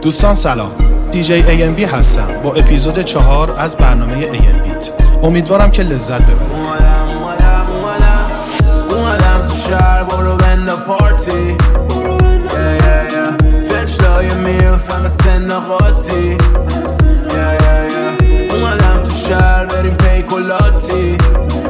دوستان سلام، دیجی AMB هستم با اپیزود 4 از برنامه AMBیت. امیدوارم که لذت ببرید. اومدم تو شهر برو بند پارتی، فنچلای میلفم سنقاتی، اومدم تو شهر بریم پیکولاتی،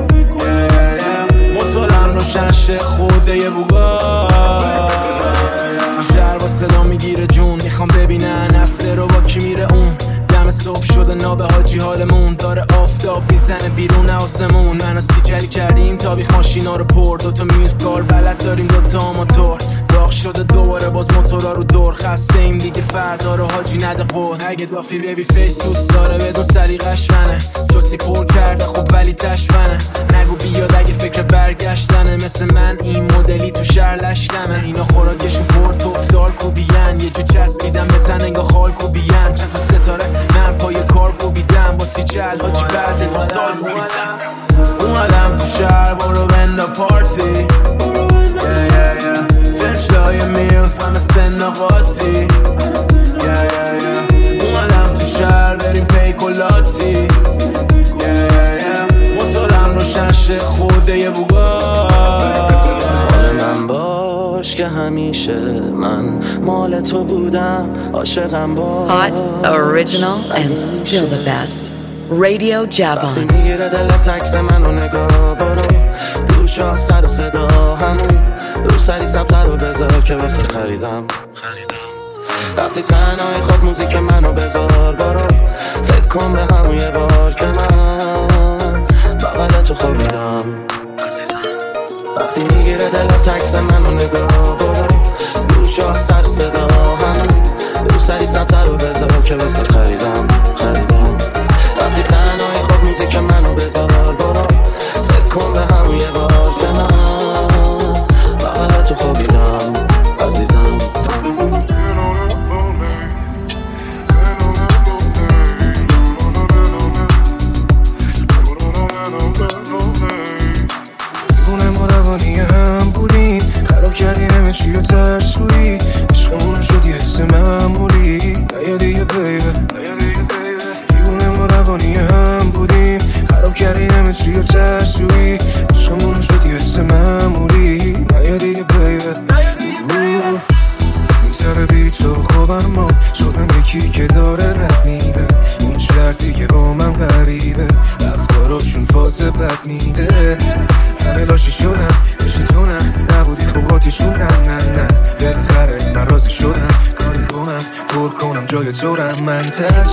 موتورم روشن شه خوده یه بوگار، شهر با صدا میگیره جون، میخوام ببینن هفته رو با کی میره اون، دم صبح شده نابه حاجی حالمون داره، آفتاب میزنه بیرون آسمون، منو سیجل کردیم تا بیخ ماشینا رو پر، دوتا میلف کار بلد داریم دوتا موتور، داغ شده دوباره باز موتورا رو دور، خسته ایم دیگه فردا رو حاجی نده قول، اگه دافی بیبی فیس دوست داره بدون سلیقش منه، جوسی پر کرده خب ولی تشفنه، نگو بیاد اگه فکر برگشتنه، مثل من این مدلی تو شهر لشکمه، اینا خوراکشون پر توفدار کوبیان، یه جو چسبیدم به تن انگا خال کوبیان، چند تو ستاره من پای کار کوبیدم با سی جل حاجی بعد 2 سال کوبیدم، اومدم تو شهر برو بند پارتی، فنچلای میلفم سنقاتی، اومدم تو شهر بریم پیکولاتی، موتورم روشن شه خوده یه بوگار، مال من باش که همیشه من مال تو بودم، عاشقم باش. Hot, original and still the best. Radio Javon. وقتی میگیره دلت عکس منو نگاه برو، تو شاه سر و صدا همون رو سری سمتر رو بذار که واسه خریدم. وقتی تنهای خود موزیک منو بذار برو، فکر کن به همون یه بار که من بغل تو خوابیدم. وقتی میگیره دلت عکس منو نگاه برو، رو شاه سر و صدا همون رو سری سمتر رو بذار که واسه خریدم. وقتی تنهای خود موزیک منو بذار برو، فکر کن به همون یه بار که من بغل تو خوابیدم عزیزم. دیوونه ما روانی هم بودیم، خراب کردی همه چی و ترسویی، عشقمون شد یه حس معمولی، نیادی یه بیبه. دیوونه ما روانی هم بودیم، خراب کردی همه چی و ترسویی، عشقمون شد یه حس معمولی، نیادی یه بیبه. میذاره بی تو خوابم ما شدم یکی که داره رد میده، این شهر دیگه با من غریبه، رفتاراشون فاز بد میده، همه لاشی شدن بشی تو نه نبودی خوباتیشون نه بالاخره من راضی شدم، کاری کنم پر کنم جای تو رم من تش.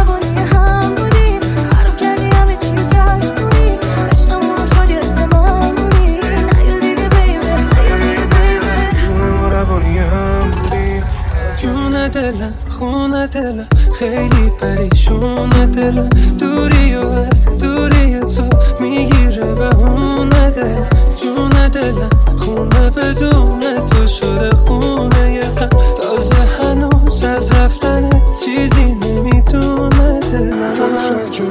دلم خونه دلم خیلی پریشونه دلم، دوری و از دوری تو میگیره به اونه دلم، جونه دلم خونه بدون تو شده خونه یه غم، تازه هنوز از رفتن چیزی نمیدونه دلم، تو که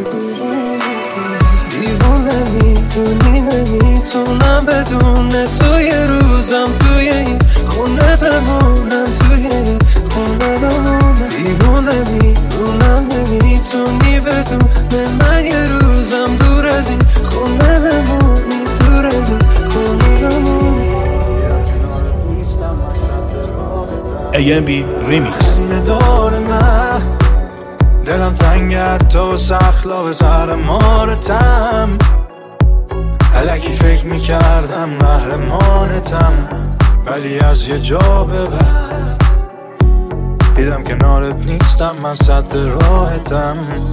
دیوونه میدونی نمیتونم بدون تو یه روزم توی این خونه بمونم، توی این خونه بمونم، دیوونه میدونم نمیتونی بدون من یه روزم دور از این خونه بمونی، دور از این خونه بمونی. AMB ریمیکس. دلم تنگت تو سخلا زهر مارتم، الکی فکر میکردم قهرمانتم، ولی از یه جا به بعد دیدم کنارت نیستم، من صد راحتم.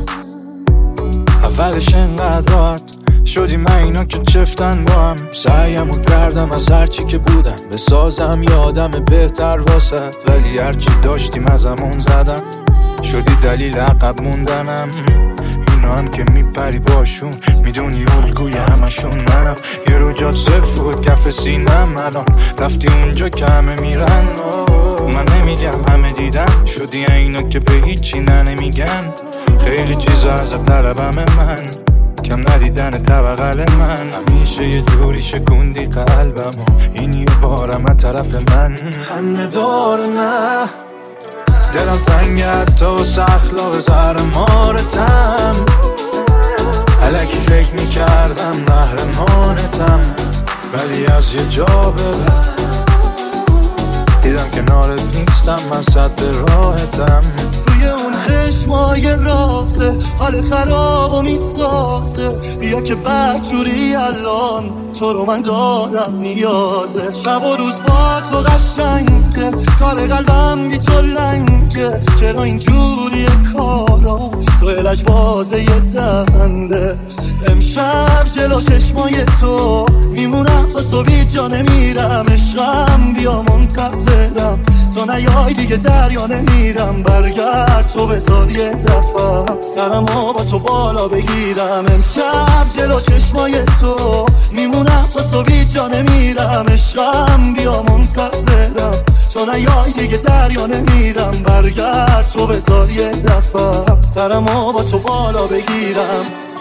اولش انقدر راحت شدی من اینا که چفتن با هم، سعیمو کردم از هرچی که بودم بسازم یادم بهتر واسد، ولی هرچی داشتیم ازمون زدم، شدی دلیل عقب موندنم. اینا هم که میپری باشون میدونی الگوی همشون منم، یه رو جات صفر و کف سینم، الان رفتی اونجا که همه میرن، من نمیگم همه دیدن، شدی اینا که به هیچی نمیگن، خیلی چیزا ازت طلبم من، کم ندیدن بغل من، همیشه یه جوری شکوندی قلبم، این یه بارم از طرف من. همه دار نه دلم تنگت تو سخلاق زهر مارتم الکی فکر میکردم قهرمانتم ولی از یه جا ببر دیدم کنارت نیستم من صد راحتم توی اون خشمای راسه حال خراب و میسازه بیا که بدجوری الان تو رو من دادم نیازه شب و روز با تو قشنگه کار قلبم بی تو لنگه چرا اینجوری کارا تو الش بازه یه دنده امشب جلو چشمای تو میمونم تا صبح جا نمیرم عشقم بیا منتظرم تو نیای دیگه دریا نمیرم برگرد تو بذار یه دفعه سرمو با تو بالا بگیرم امشب جلو چشمای تو میمونم تا صبح جا نمیرم عشقم بیا منتظرم تو نیای دیگه دریا نمیرم برگرد تو بذار یه دفعه سرمو با تو بالا بگیرم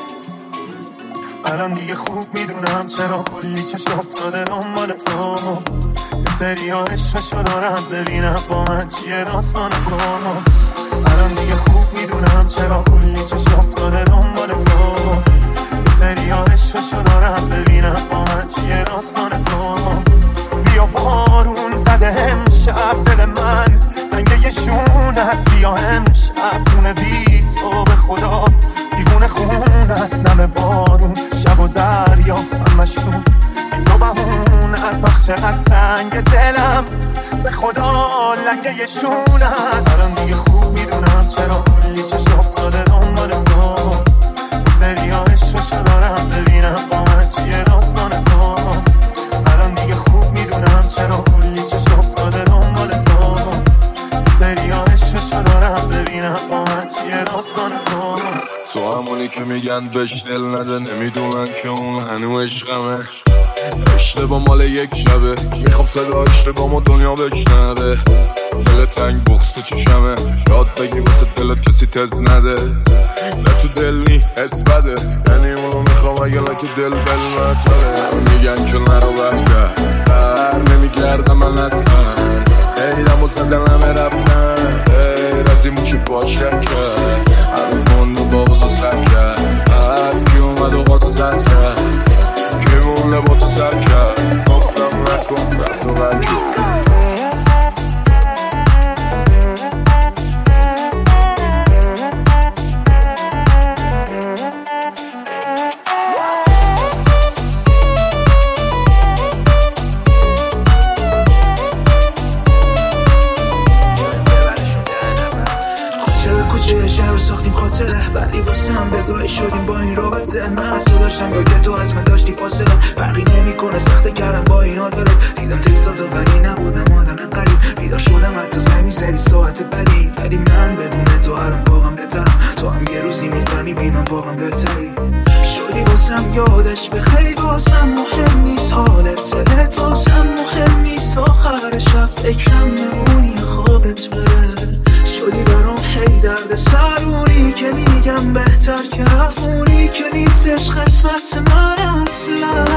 الان دیگه خوب میدونم چرا کلی چشم افتاده دنبال تو یه سری ها عشقشو دارم ببینم با من چیه داستان تو الان دیگه خوب میدونم چرا کلی چشم افتاده دنبال تو یه سری ها عشقشو دارم ببینم با من چیه داستان تو بیا بارون زده امشب دل من رنگه یه شون هست بیا امشب خونه بی تو به خدا دیوونه خون هست نم بارون شب و دریا همشون بی تو بهون از آخ چقدر تنگ دلم به خدا لنگه یه شون هست الان دیگه خوب میدونم چرا کلی چشم افتاده دنبال تو سری ها عشقشو دارم ببینم با من چیه داستان تو الان دیگه خوب میدونم چرا کلی چشم افتاده دنبال تو سری ها عشقشو دارم ببینم با من چیه داستان تو تو همونی که میگن بهش دل نده نمیدونن که اون هنو عشقمه اشتباه مال یک شبه میخوام صدا اشتباه دنیا بشنوه دل تنگ بغض تو چشمه یاد بگی واسه دلت کسی تز نده نه تو دل نی حس بده یعنی اونو میخوام اگه لکه دل بلمتره میگن که نرو برگرد بر نمیگردم من اصلا ایدم و زدنمه رفتن رازی موشو باش کرد هر کن رو با بزا سر کرد هر کی اومد و قاطو زد کرد کی مونه با تو سر کرد گفتم نکن رفت و برگرد ساختیم خاطره ولی واسه هم بگاهی شدیم با این رابطه من از تو داشتم یا که تو از من داشتی فاصله فرقی نمیکنه سخته کردم با این حال دلت دیدم تکساتو ولی نبودم آدم قریب بیدار شدم حتی سعی زدی ساعت بدی ولی من بدون تو الان واقعا بهترم تو هم یه روزی میفهمی بینم واقعا بهتری شدی واسم یادش به خیلی واسم مهم نیست حالت دلت واسم مهم نیست آخر شب فکرم نمونی خوابت بره شدی برام هی درد سرونی که میگم بهتر که رفونی که نیستش قسمت من اصلا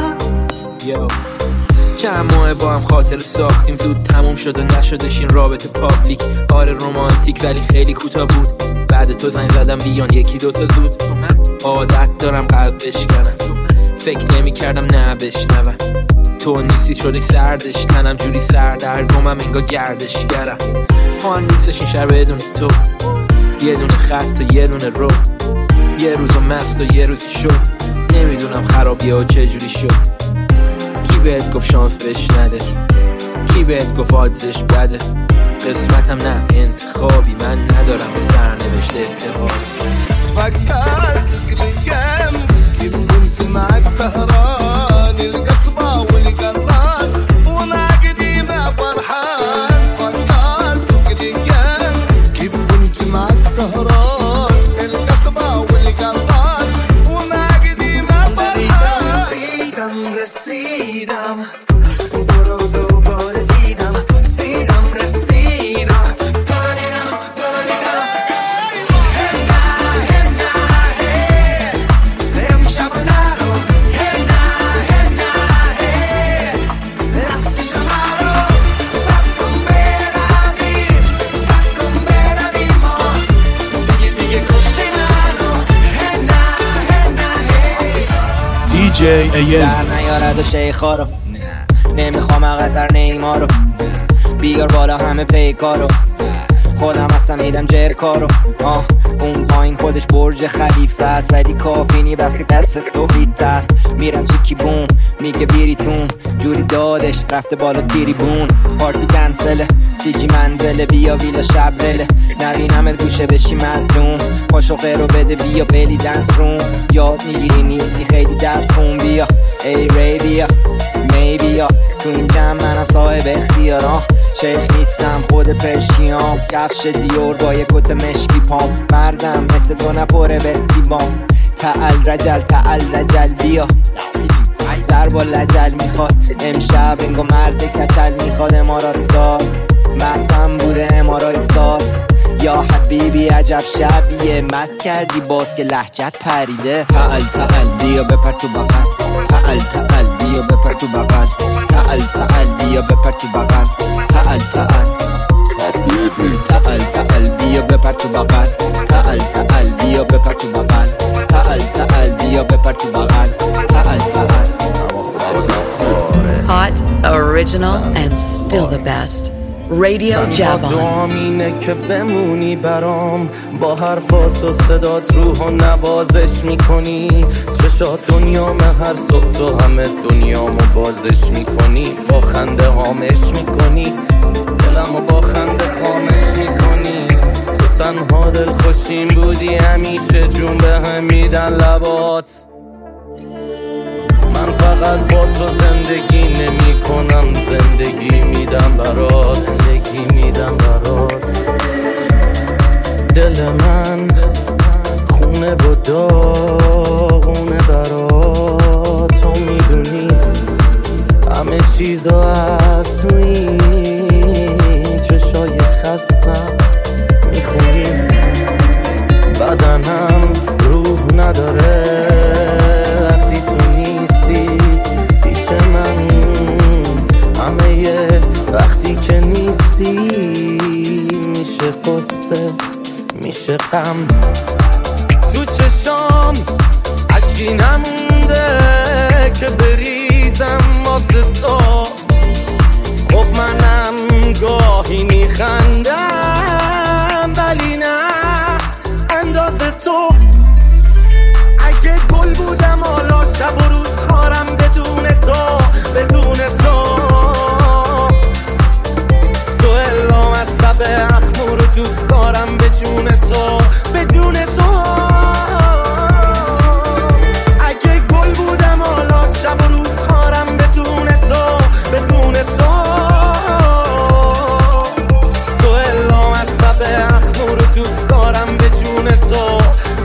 چند ماه با هم خاطر ساختیم زود تموم شد و نشدش این رابطه پابلیک آره رومانتیک ولی خیلی کوتاه بود بعد تو زنگ زدم بیان یکی دوتا زود من عادت دارم قلب بشکنم فکر نمی کردم نه بشنوم تو نیستی شدی سردش تنم جوری سردرگمم انگار گردشگرم فان نیستش این شهر بدون تو یه دونه خط و یه دونه رو یه روزو مست و یه روزی شد نمیدونم خرابیه و چجوری شد کی بهت گفت شانس بهش نده کی بهت گفت آدزش بده قسمتم نه انتخابی من ندارم به سرنوشت اعتبار فكرت الايام كيف كنت معك سهران القصبة والقران وانا قديمة فرحان فكرت الايام كيف كنت معك سهران القصبة والقران وانا قديمة فرحان رسيدم برو دوباره دیدم رسیدم DJ AM. در نیارد و شیخا رو نمیخوام اقدر نیما رو بیار بالا همه پیکا رو خودم هستم میدم جرکا رو اون پایین خودش برج خلیفه است ولی کافی نی بس که دست سوخیت است میرم چیکی بوم میگه بیریتون جوری دادش رفته بالا تریبون پارتی کنسله سیجی منزله بیا ویلا شبرله نبینمت گوشه بشی مظلوم پاشو قیرو بده بیا بلی دنس روم یاد میگیری نیستی خیلی درس خون بیا ای ری بیا می بیا تو این جمع منم صاحب اختیارم شیخ نیستم خود پرشیام کفش دیور با یک کت مشکی پام مردم مثل تو نپره بستی بام تعال رجل بیا زر با لجل میخواد امشب انگو مرد کچل میخواد امارات ستار مطم بوده امارای سال یا حبیبی عجب شبیه مست کردی باز که لهجت پریده تعال بیا بپر تو بغل تعال بیا بپر تو بغل تعال بیا بپر تو بغل تعال بیا بپر تو بغل تعال بیا بپر تو بغل تعال بیا بپر تو بغل Hot, original, and still the best. Radio Javon. دعام اینه که بمونی برام با حرفات و صدات روحو نوازش میکنی چشات دنیام هر صبح تو همه دنیامو بازش میکنی با خنده هامش میکنی دلمو با خنده خامش میکنی تو تنها دل خوشیم بودی همیشه جون به هم میدن لبات من فقط با تو زندگی نمی کنم زندگی میدم برات دل من خونه و داغونه برات تو میدونی همه چیزا از توی چشای خستم میخونی بدنم روح نداره وقتی تو نیستی پیش من همه وقتی که نیستی میشه قصه میشه غم تو چشام عشقی نمونده که بریزم واسه تو خب منم گاهی میخندم ولی نه اندازه تو اگه گل بودم حالا شب و روز خارم بدون تو سوهلام از سب اخمو رو دوست دارم به جون تو اگه گل بودم حالا شب و روز خارم بدون تو سوهلام از سب اخمو رو دوست دارم به جون تو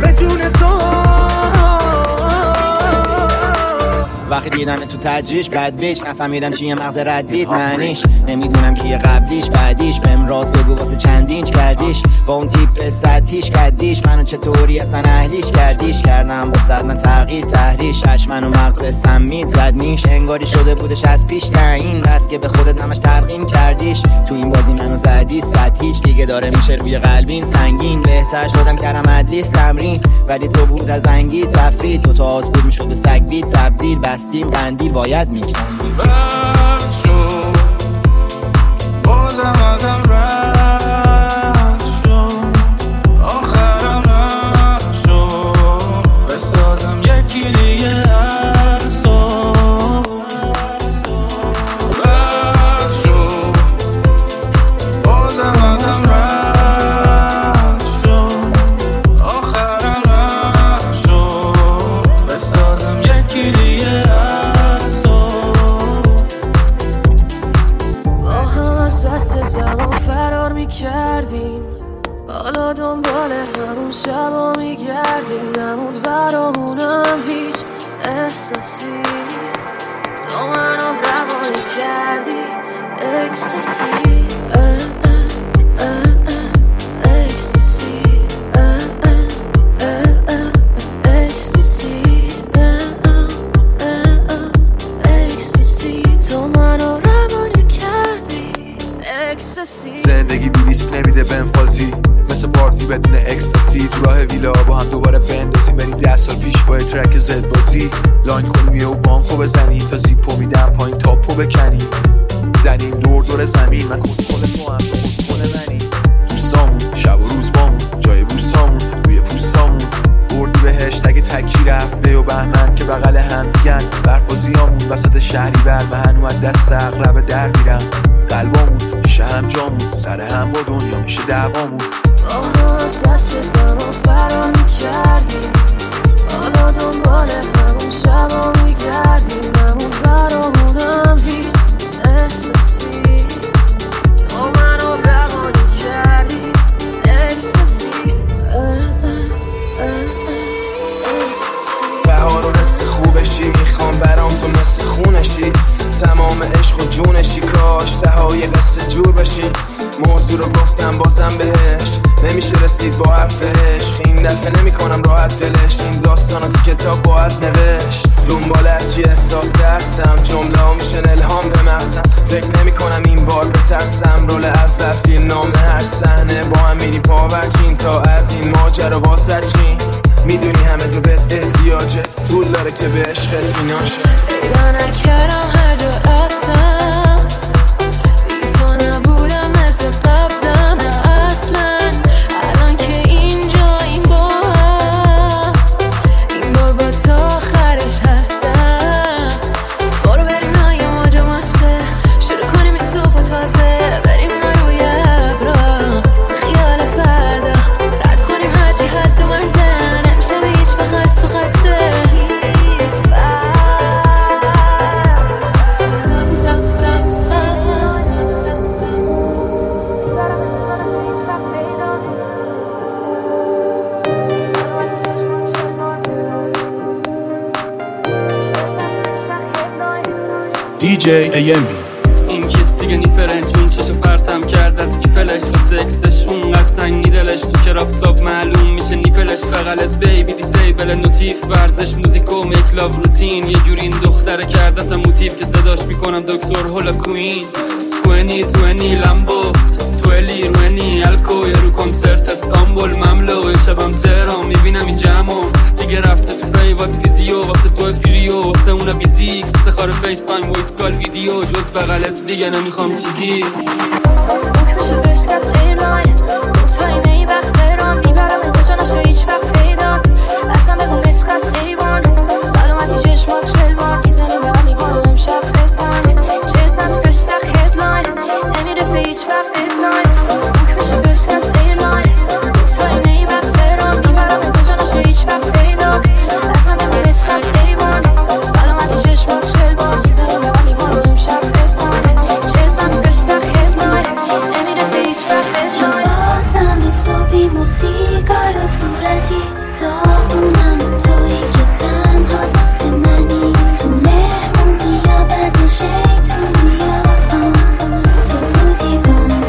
وقتی دیدم تو تجریش بد بیچ نفهمیدم چیه مغز رد بیت معنیش نمیدونم کیه قبلیش بعدیش بهم راز بگو واسه چندینچ کردیش با اون تیپ صد پیش کردیش منو چطوری اصلا اهلیش کردیش کردم با صد من تغییر تحریش منو مغز سمید زد نیش انگاری شده بودش از پیش تعیین دست که به خودت همش ترقیم کردیش تو این بازی منو زدی صد هیچ دیگه داره میشه روی قلبین سنگین بهتر شدم کردم ادلیس تمرین ولی تو بود از زنگی تفرید تو تا آز بود میشد به سگ بید تبدیل بستیم قندیل باید میکردی رد شد بازم ازم رد شد آخرم نشد بسازم یکی دیگه از تو رد شد بازم ازم رد شد آخرم نشد بسازم یکی دیگه زمان فرار میکردیم حالا دنبال همون شبا میگردیم نموند برامونم هیچ احساسی تو منو روانی کردی اکستاسی زندگی بی ریسک نمیده بنفازی مثل پارتی بدون اکستاسی تو راه ویلا با هم دوباره بندازیم رفتیم بریم 10 سال پیش با ترک زد بازی لاین کنیم و بانکو بزنیم تا زیپو میدم پایین تاپو بکنیم زنیم دور دور زمین من کسخل تو هم تو کسخل منی دوستامون شب و روز بامون جای بوسامون روی پوستامون بردی بهشت اگه تکی رفته و بهمن که بغل هم دیگن برف و زیامون وسط شهری بر و هنو از دست اغلب در میرم قلبامون میشه هم جامون سر هم با دنیا میشه دوامون از دست زمان فرار میکردیم حالا دنبال همون شبا میگردیم همون برامونم هیچ احساسی تو منو روانی کردی احساسی بهار و رست خوبشی میخوام برام تو مثل خونشی تمام عشق و جونشی کاش تهای قصه جور بشی موضوع رو گفتم بازم بهش نمیشه رسید با حرفش این دفعه نمی کنم راحت دلش این داستانا تو کتاب باید نوشت دنبال هرچی احساس هستم جمله ها میشن الهام به مغزم فکر نمی کنم این بار بترسم رول اول فیلم نام هر صحنه با هم میریم پاورکین تا از این ماجرا واسط چین میدونی همه تو بهت احتیاجه طول داره که به عشقت میناشه پیدا نکردم هر جا رفتم بی تو نبودم مثل قبلم نه اصلا الان که اینجا این با هم این بار با تا آخرش هستم بس برو بریم نایه ماجا ماسته شروع کنیم این صبح تازه بریم ما روی ابرا خیال فردا رد کنیم هرچی حد و مرزه نمیشه به هیچ وقت خست و خسته DJ AMB این کس دیگه نی فرنجون چشو پرتم کرد از ایفلش و سکسش اونقدر تنگی دلش تو کراپتاپ معلوم میشه نیپلش بغلت بیبی دیسیبل نوتیف ورزش موزیک و میک لاو روتین یه جوری این دختره کردتم موتیف که صداش میکنم دکتر هولا کوین 2020 لامبو تولی روینی الکو یه رو کنسرت استانبول مملو شبم تهران میبینم این جمعو دیگه رفته تو فیوات فیزیو وقت تو فریو وقت اونا بیزیک تخار فیس تایم ویس کال ویدیو جز بغلت دیگه نمیخوام چیزی میشه فرست کس ایرلاین تو ایمه وقت ایران میبرم انتا جا نشه هیچ وقت پیدات اصلا بگو مسک از ایوان سلامتی چشمات چلوان میزنیم به من دیوان امشب ادوان جد بس فرست سخ هدلاین نمیرسه هیچ وقت ایرلاین میشه فرست کس ایرلاین تو ایمه وقت ایران میبرم انتا جا نشه هیچ وقت پیدات اصلا بگو مسک از ایوان سلامتی چشمات چلوان میزنیم به من دیوان امشب ادوان جد بس فرست سخ هدلاین نمیرسه هیچ وقت ایرلاین بازدم صبحی موسیقا رو صورتی داغونم تویی که تنها دوست منی تو مهمونی یا بد شیطونی یا تو بودی بام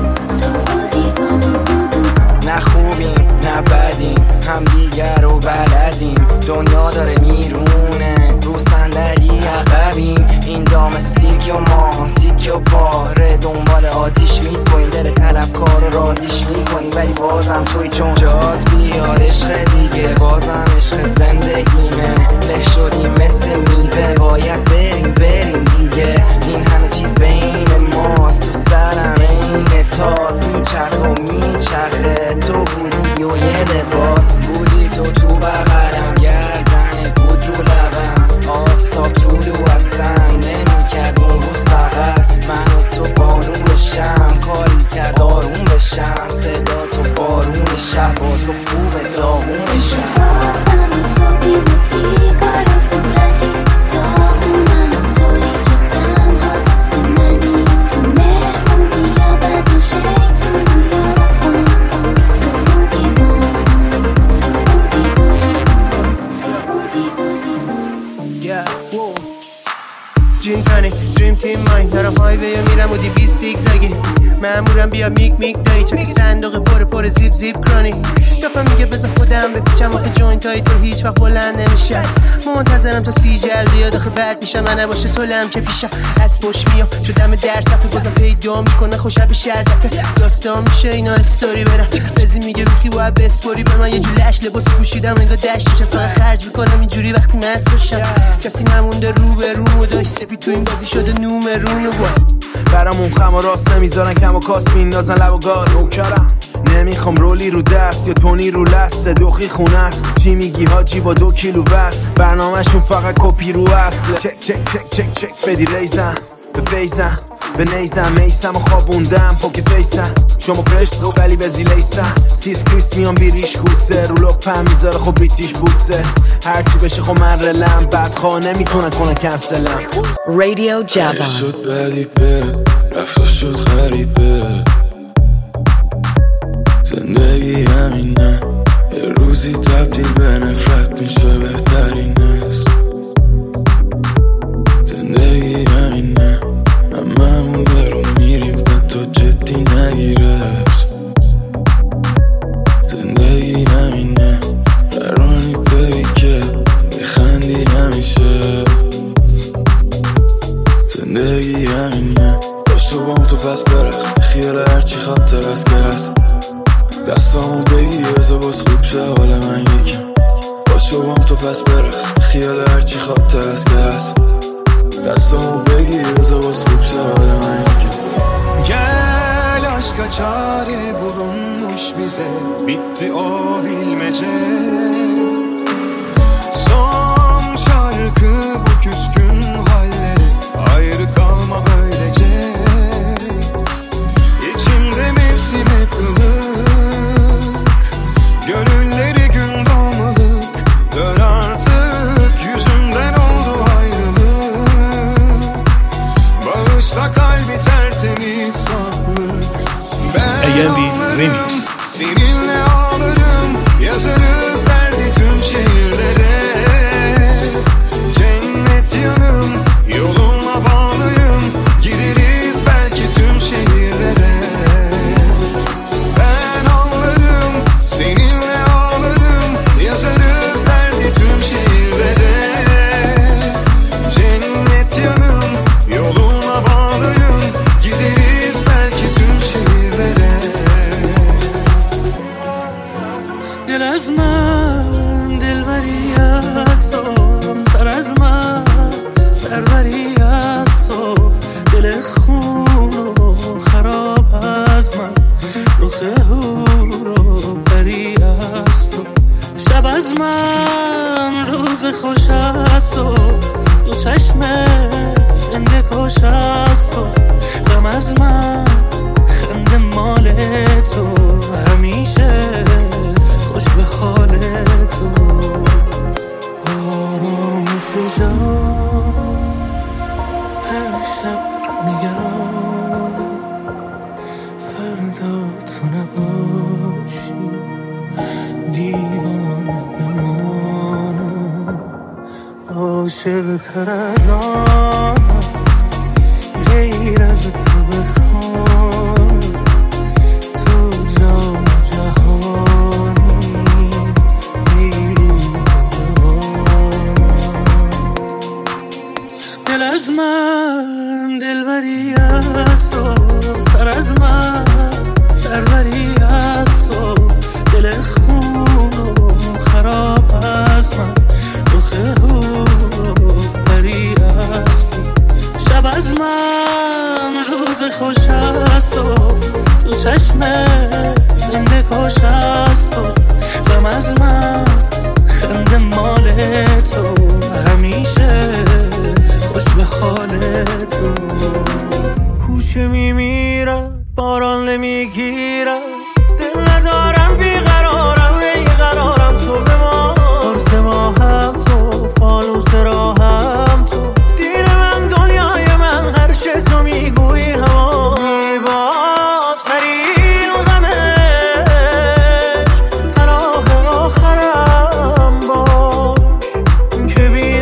نه خوبیم نه بدیم هم دیگر رو بلدیم دنیا داره میرونه رو صندلی عقبیم این دام سیرک و ما تیک و پاره دنبال آتیش میکنیم دل طلبکار رو رازیش میکنیم ولی بازم توی چون جات بیاد عشق دیگه بازم عشق زندگیمه له شدیم مثل میوه باید بریم دیگه این همه چیز بین ماست تو سرم این تاس میچرخ و میچرخه تو بودی و یه لباس بودی تو بغلم گردن بود رو لبم آفتاب طولو اصلا نمیکرد اون روز فقط من و تو بارون بشم کاری کرد آروم بشم صدا تو بارون شب با تو خوب داغون بشم بازدم صبحی موسیقا رو صورتی داغونم تویی که تنها دوست منی تو مهمونی یا بد شیطونی یا جین کنی دریم تیم ماین دارم هایوی میرم و 200 زیگزگی مامورم بیا میک دایی چاکی صندوق پر زیب کرانی دفعه میگه بذار خودم بپیچم آخه جوینت های تو هیچ وقت بلند نمیشه منتظرم تا 30 جلد بیاد آخه بعد میشم من نباشه سلم که پیشم از پشت میام شدم در صفحه بازم پیدا میکنه خوشم به شرطفه داستان میشه اینا استوری برم بزی میگه بخی باید بسپوری به من یه جو لش لباس پوشیدم انگار دشتش از من خرج میکنم اینجوری وقتی مست باشم کسی نمونده رو به رو و داشت سپی تو این بازی شده نومرون و برامون خم و راست نمیذارن کم و کاس میندازن لب و گاز نوکرم نمیخوام رولی رو دست یا تونی رو لسته دوخی خونه است چی میگی حاجی با 2 کیلو وزن برنامهشون فقط کپی رو اصله چک چک چک چک چک بدی ریزم به بیزم به نیزم میسم و خوابوندم پوک فیسم شما پرشت ولی به زیلیسم سیس کریس میان بیریش کوسه رو لپم میذاره خب بریتیش بوسه هرچی بشه خب من رلم بدخواه نمیتونن کنن کنسلم رادیو جاوا شد بلیبه رفتا شد غریبه زندگی همینه یه روزی تبدیل به نفرت میشه بهترین است زندگی همینه هممون برو میریم تو جدی نگیرش زندگی همینه فرانی ببی که بخندی همیشه زندگی همینه باشو بام تو پس برس خیال هرچی خاطر از که هست دستامو بگی بزا باز خوب شه حال من یکم باشو بام تو پس برس خیال هرچی خاطر از که هست دستامو بگی بزا باز خوب شه حال من یکم Gel aşka çare bulunmuş bize bitti o bilmece son şarkı bu küskün halleri ayrı kalma böylece içimde mevsim hep ılık gönülleri gün doğmalık dön artık yüzümden oldu ayrılık bağışla kalbi tertemiz AMB Remix seninle ağlarım yazarız derdi tüm şehirlere cennet yanım yoluna bağlıyım gideriz belki tüm şehirlere ben ağlarım seninle ağlarım yazarız derdi tüm şehirlere cennet yanım yoluna bağlıyım gideriz belki tüm şehirlere دل از من دلبری از تو سر از من سروری از تو دل خون و خراب از من رخ هور و بری از تو شب از من روز خوش از تو تو چشم زنده کش از تو غم از من خنده مال تو همیشه خوش به حال تو آرامش جانم هر شب نگرانم فردا تو نباشی دیوانه بمانم عاشق تر از آنم غیر از تو بخوانم تو جان جهانی دل از من دلبری از تو سر از من سروری از تو دل خون و خراب از من رخ هور و بری از تو شب از من روز خوش از تو تو چشم زنده کش از تو غم از من خنده مال تو همیشه خوش به حال تو کوچه میمیرم باران نمیگیرم دل ندارم بیقرارم بیقرارم تو به ما قرص ما هم تو فانوس راهم تو دین من دنیای من هر چه تو میگویی هوا زیباترین و غمش تناه آخرم باش که بی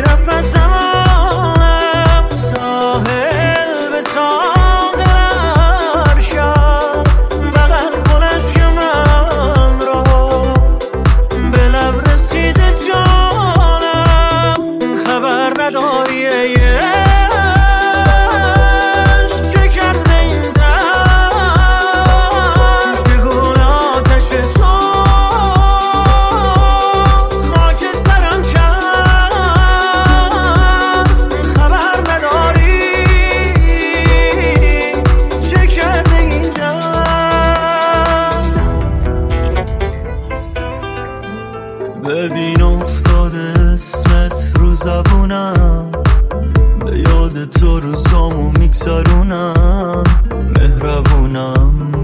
نفسم ساحل به تاغر شد بغل کنه دوستارونم مهربونم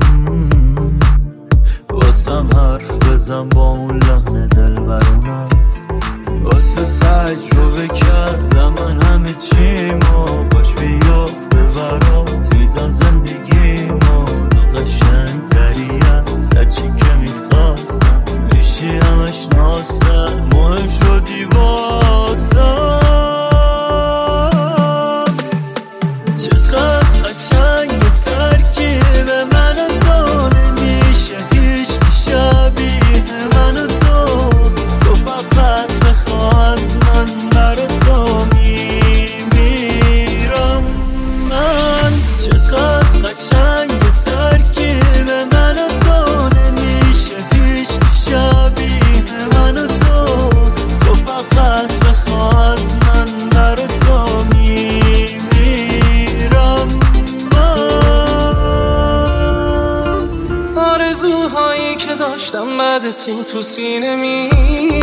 واسم حرف بزن با اون لحن دل برونت واسه تجربه کردم من همه چیمو باش بیافته برات دیدم زندگیمو قشنگ تری از هرچی که میخواستم میشی همش ناستم مهم شدی واسم چقدر قشنگ ترکیب من و تو نمیشه هیچ شبیه من و تو فقط بخواه از من برا تو میمیرم من چقدر قشنگ ترکیب من و تو نمیشه هیچ شبیه من و تو فقط بخواه از من برا تو میمیرم آرزوهایی که داشتم بعد تو سینه میره